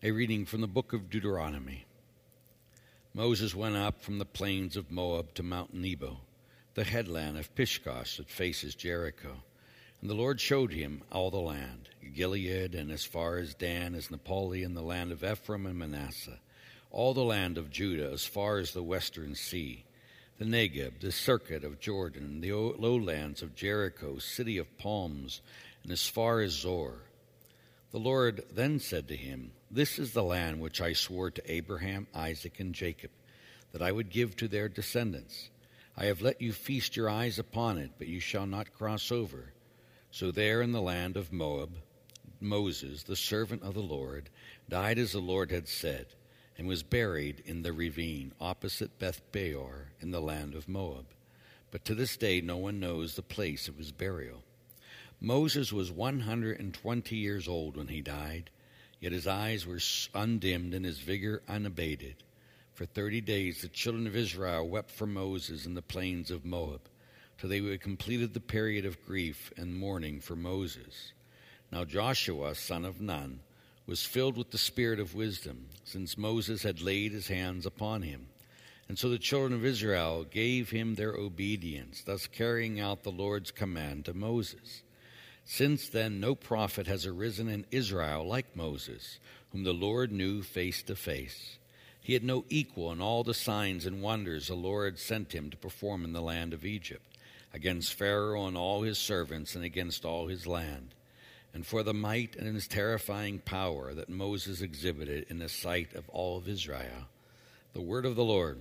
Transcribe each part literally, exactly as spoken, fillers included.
A reading from the book of Deuteronomy. Moses went up from the plains of Moab to Mount Nebo, the headland of Pisgah that faces Jericho. And the Lord showed him all the land, Gilead, and as far as Dan, as Naphtali, and the land of Ephraim and Manasseh, all the land of Judah, as far as the western sea, the Negeb, the circuit of Jordan, the lowlands of Jericho, city of palms, and as far as Zor. The Lord then said to him, "This is the land which I swore to Abraham, Isaac, and Jacob, that I would give to their descendants. I have let you feast your eyes upon it, but you shall not cross over." So there in the land of Moab, Moses, the servant of the Lord, died as the Lord had said, and was buried in the ravine opposite Beth Peor in the land of Moab. But to this day no one knows the place of his burial. Moses was one hundred twenty years old when he died, yet his eyes were undimmed and his vigor unabated. For thirty days the children of Israel wept for Moses in the plains of Moab, till they had completed the period of grief and mourning for Moses. Now Joshua, son of Nun, was filled with the spirit of wisdom, since Moses had laid his hands upon him. And so the children of Israel gave him their obedience, thus carrying out the Lord's command to Moses. Since then no prophet has arisen in Israel like Moses, whom the Lord knew face to face. He had no equal in all the signs and wonders the Lord sent him to perform in the land of Egypt, against Pharaoh and all his servants and against all his land, and for the might and his terrifying power that Moses exhibited in the sight of all of Israel. The word of the Lord.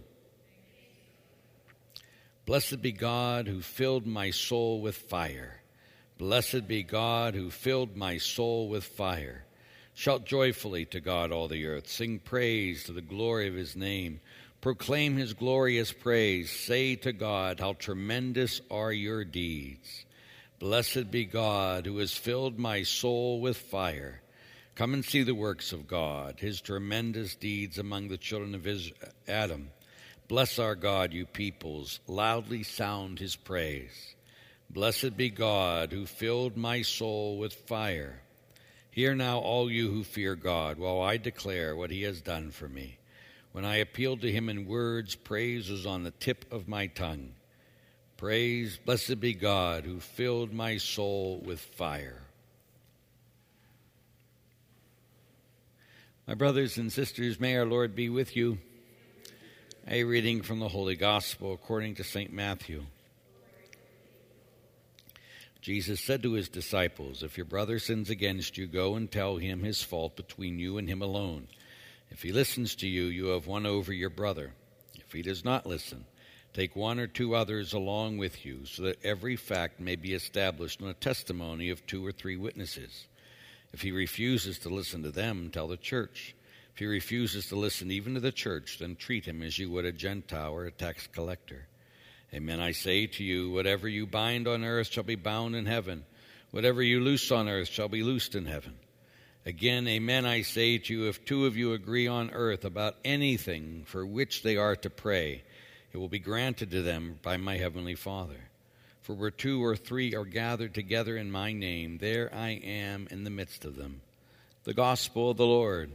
Blessed be God who filled my soul with fire. Blessed be God who filled my soul with fire. Shout joyfully to God, all the earth. Sing praise to the glory of his name. Proclaim his glorious praise. Say to God, how tremendous are your deeds. Blessed be God who has filled my soul with fire. Come and see the works of God, his tremendous deeds among the children of Adam. Bless our God, you peoples. Loudly sound his praise. Blessed be God who filled my soul with fire. Hear now, all you who fear God, while I declare what he has done for me. When I appealed to him in words, praise was on the tip of my tongue. Praise, blessed be God who filled my soul with fire. My brothers and sisters, may our Lord be with you. A reading from the Holy Gospel according to Saint Matthew. Jesus said to his disciples, "If your brother sins against you, go and tell him his fault between you and him alone. If he listens to you, you have won over your brother. If he does not listen, take one or two others along with you, so that every fact may be established on a testimony of two or three witnesses. If he refuses to listen to them, tell the church. If he refuses to listen even to the church, then treat him as you would a Gentile or a tax collector. Amen, I say to you, whatever you bind on earth shall be bound in heaven. Whatever you loose on earth shall be loosed in heaven. Again, amen, I say to you, if two of you agree on earth about anything for which they are to pray, it will be granted to them by my heavenly Father. For where two or three are gathered together in my name, there I am in the midst of them." The Gospel of the Lord.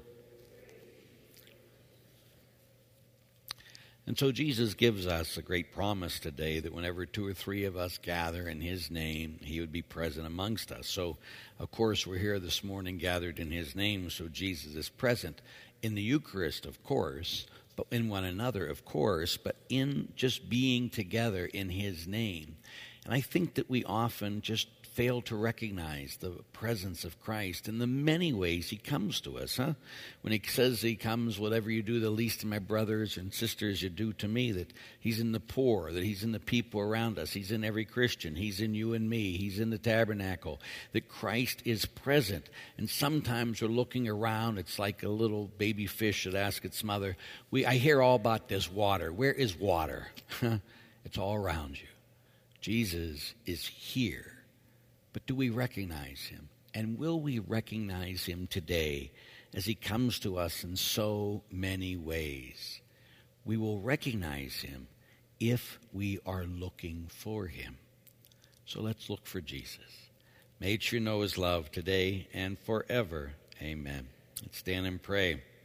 And so Jesus gives us a great promise today that whenever two or three of us gather in his name, he would be present amongst us. So, of course, we're here this morning gathered in his name, so Jesus is present in the Eucharist, of course, but in one another, of course, but in just being together in his name. And I think that we often just fail to recognize the presence of Christ in the many ways he comes to us, huh? When he says he comes, whatever you do the least of my brothers and sisters, you do to me, that he's in the poor, that he's in the people around us, he's in every Christian, he's in you and me, he's in the tabernacle, that Christ is present. And sometimes we're looking around, it's like a little baby fish that asks its mother, we, I hear all about this water. Where is water? It's all around you. Jesus is here. But do we recognize him? And will we recognize him today as he comes to us in so many ways? We will recognize him if we are looking for him. So let's look for Jesus. May you know his love today and forever. Amen. Let's stand and pray.